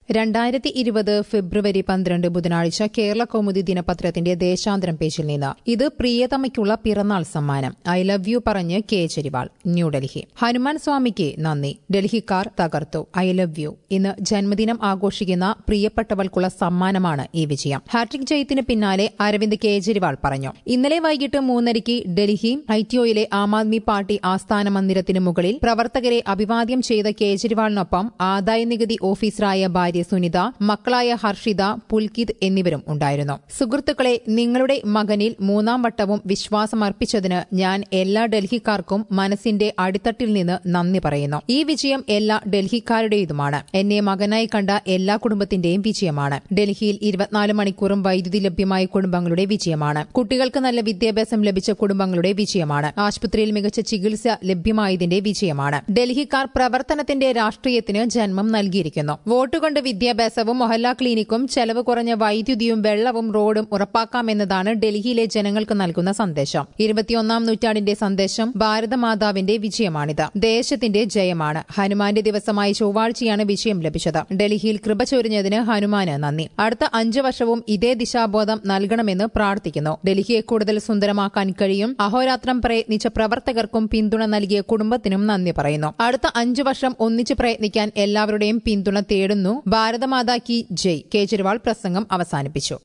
2020 ഫെബ്രുവരി 12 ബുധനാഴ്ച കേരള കൗമുദി ദിനപത്രത്തിന്റെ ദേശാന്തരം പേജിൽ നിന്ന് ഇത് പ്രിയതമയ്ക്കുള്ള പിറന്നാൾ സമ്മാനം ഐ ലവ് യു പറഞ്ഞ് കേജ്രിവാൾ ന്യൂഡൽഹി. ഹനുമാൻ സ്വാമിക്ക് നന്ദി. ഡൽഹിക്കാർ തകർത്തു. I love you. ഇന്ന് ജന്മദിനം ആഘോഷിക്കുന്ന പ്രിയപ്പെട്ടവൾക്കുള്ള സമ്മാനമാണ് ഈ വിജയം. ഹാട്രിക് ജയത്തിന് പിന്നാലെ അരവിന്ദ് കേജ്രിവാൾ പറഞ്ഞു. ഇന്നലെ വൈകിട്ട് 3:30 ഡൽഹി ഐടിഒയിലെ ആം ആദ്മി പാർട്ടി ആസ്ഥാന മന്ദിരത്തിന് മുകളിൽ പ്രവർത്തകരെ അഭിവാദ്യം ചെയ്ത കേജ്രിവാളിനൊപ്പം ആദായനികുതി ഓഫീസറായ ഭാര്യ സുനിത, മക്കളായ ഹർഷിത, പുൽകിത് എന്നിവരും ഉണ്ടായിരുന്നു. സുഹൃത്തുക്കളെ, നിങ്ങളുടെ മകനിൽ 3-ാം വട്ടവും വിശ്വാസമർപ്പിച്ചതിന് ഞാൻ എല്ലാ ഡൽഹിക്കാർക്കും മനസ്സിന്റെ അടിത്തട്ടിൽ നിന്ന് നന്ദി പറയുന്നു. ഈ വിജയം എല്ലാ ഡൽഹിക്കാരുടേതുമാണ്. എന്നെ മകനായി കണ്ട എല്ലാ കുടുംബത്തിന്റെയും വിജയമാണ്. ഡൽഹിയിൽ 24 മണിക്കൂറും വൈദ്യുതി ലഭ്യമായ കുടുംബങ്ങളുടെ വിജയമാണ്. കുട്ടികൾക്ക് നല്ല വിദ്യാഭ്യാസം ലഭിച്ച കുടുംബങ്ങളുടെ വിജയമാണ്. ആശുപത്രിയിൽ മികച്ച ചികിത്സ ലഭ്യമായതിന്റെ വിജയമാണ്. ഡൽഹിക്കാർ പ്രവർത്തനത്തിന്റെ രാഷ്ട്രീയത്തിന് ജന്മം നൽകിയിരിക്കുന്നു. വോട്ടുകൊണ്ട് വിദ്യാഭ്യാസവും മൊഹല്ല ക്ലിനിക്കും ചെലവ് കുറഞ്ഞ വൈദ്യുതിയും വെള്ളവും റോഡും ഉറപ്പാക്കാമെന്നതാണ് ഡൽഹിയിലെ ജനങ്ങൾക്ക് നൽകുന്ന സന്ദേശം. 21-ാം നൂറ്റാണ്ടിന്റെ സന്ദേശം ഭാരതമാതാവിന്റെ വിജയമാണിത്. ദേശത്തിന്റെ ജയമാണ്. ഹനുമാന്റെ ദിവസമായ ചൊവ്വാഴ്ചയാണ് വിജയം ലഭിച്ചത്. ഡൽഹിയിൽ കൃപ ചൊരിഞ്ഞതിന് ഹനുമാന് നന്ദി. അടുത്ത 5 വർഷവും ഇതേ ദിശാബോധം നൽകണമെന്ന് പ്രാർത്ഥിക്കുന്നു. ഡൽഹിയെ കൂടുതൽ സുന്ദരമാക്കാൻ കഴിയും. അഹോരാത്രം പ്രയത്നിച്ച പ്രവർത്തകർക്കും പിന്തുണ നൽകിയ കുടുംബത്തിനും നന്ദി പറയുന്നു. അടുത്ത 5 വർഷം ഒന്നിച്ച് പ്രയത്നിക്കാൻ എല്ലാവരുടെയും പിന്തുണ തേടുന്നു. ഭാരതമാതാ കി ജയ്. കേജ്രിവാൾ പ്രസംഗം അവസാനിപ്പിച്ചു.